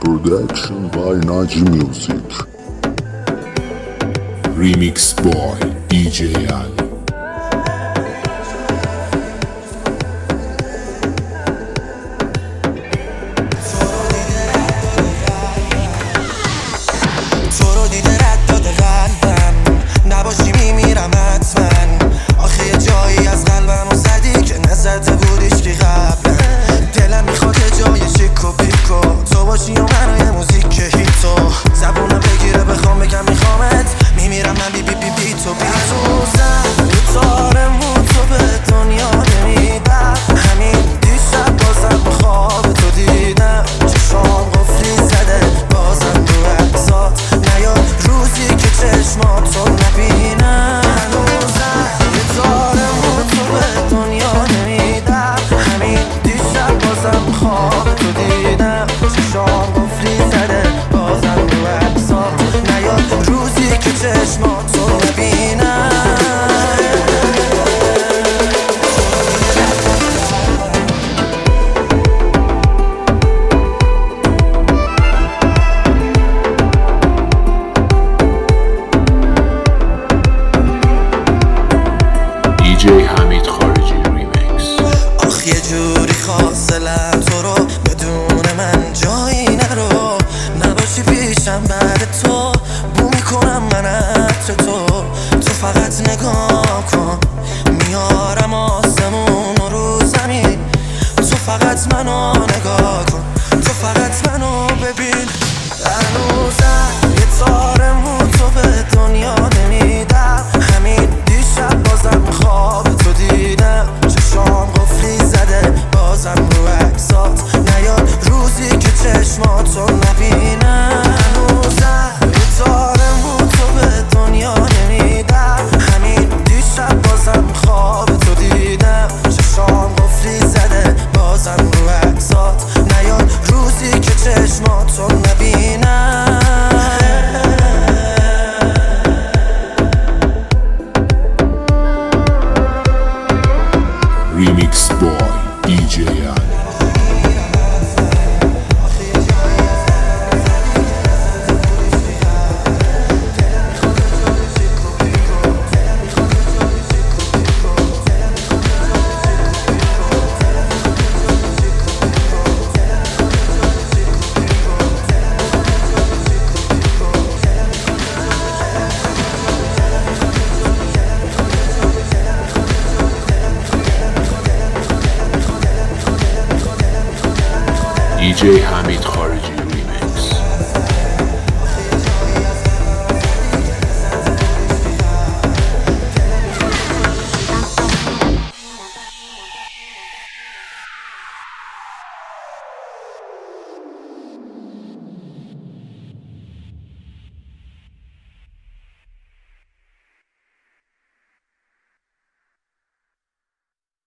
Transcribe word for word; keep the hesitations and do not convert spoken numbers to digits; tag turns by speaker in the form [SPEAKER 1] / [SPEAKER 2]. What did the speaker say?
[SPEAKER 1] Production by Naji Music. Remix by دی جی Ali.
[SPEAKER 2] نباشی میمیرم حتما. آخه یه جایی از قلبم و زدی که نزده بودیش که قبلا. دلم میخواد یه جای شیک و بیکو تو باشی و منو یه موزیک که هیتو زبونم بگیره بخوام بگم میخوامت. میمیرم من بی بی بی بی تو بی تو زن تارمون تو به دنیا نمیدم. همین دیشب بازم بخواب تو دیدم. چشام قفلی زده بازم رو عکسات نیاد روزی که چشماتو نبینم. هنوزم یه تارمون تو به دنیا نمیدم. همین دیشب بازم خواب تو دیدم. چشام قفلی زده بازم رو عکسات نیاد روزی که چشماتو نبینم.
[SPEAKER 1] دی جی حمید خارجی ریمیکس.
[SPEAKER 2] آخ یه جوری خواستلم تو رو بدون من جایی نرو. نباشی پیشم بعد تو بو میکنم من عطر تو. تو فقط نگاه کن میارم آسمون رو زمین. تو فقط منو نگاه کن تو فقط منو ببین. هنوزم یه تارمون تو به دنیا نمیدم. همین دیشب بازم خواب تو دیدم. چشام قفلی زده بازم رو عکسات نیاد روزی که چشماتو نبینم. هنوزم یه تارمون تو به دنیا نمیدم. همین دیشب بازم خواب تو دیدم. چشام قفلی زده بازم رو عکسات نیاد روزی که چشماتو نبینم.
[SPEAKER 1] Remix by دی جی Ali. دی جی حمید خارجی.